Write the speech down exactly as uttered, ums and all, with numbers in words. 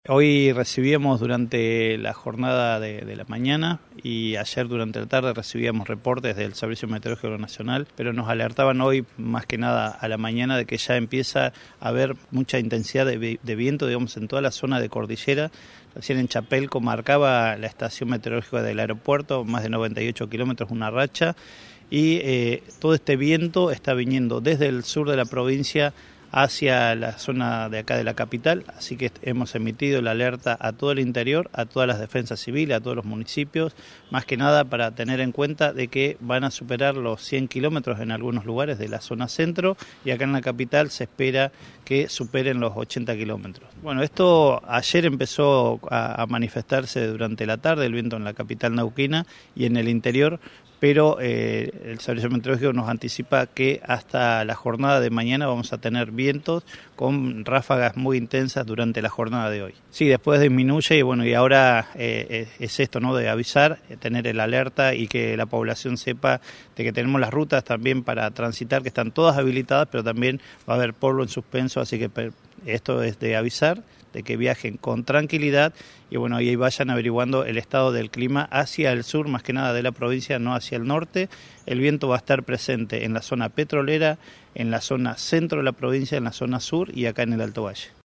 Hoy recibíamos durante la jornada de, de la mañana y ayer durante la tarde recibíamos reportes del Servicio Meteorológico Nacional, pero nos alertaban hoy más que nada a la mañana de que ya empieza a haber mucha intensidad de, de viento, digamos, en toda la zona de cordillera. Recién en Chapelco marcaba la estación meteorológica del aeropuerto, más de noventa y ocho kilómetros, una racha, y eh, todo este viento está viniendo desde el sur de la provincia hacia la zona de acá de la capital, así que hemos emitido la alerta a todo el interior, a todas las defensas civiles, a todos los municipios, más que nada para tener en cuenta de que van a superar los cien kilómetros en algunos lugares de la zona centro y acá en la capital se espera que superen los ochenta kilómetros. Bueno, esto ayer empezó a, a manifestarse durante la tarde, el viento en la capital neuquina y en el interior, pero eh, el Servicio Meteorológico nos anticipa que hasta la jornada de mañana vamos a tener vientos con ráfagas muy intensas durante la jornada de hoy. Sí, después disminuye y bueno, y ahora eh, es esto, ¿no?, de avisar, tener el alerta y que la población sepa de que tenemos las rutas también para transitar, que están todas habilitadas, pero también va a haber polvo en suspenso, así que esto es de avisar, de que viajen con tranquilidad y bueno, y ahí vayan averiguando el estado del clima hacia el sur, más que nada de la provincia, no hacia el norte. El viento va a estar presente en la zona petrolera, en la zona centro de la provincia, en la zona sur y acá en el Alto Valle.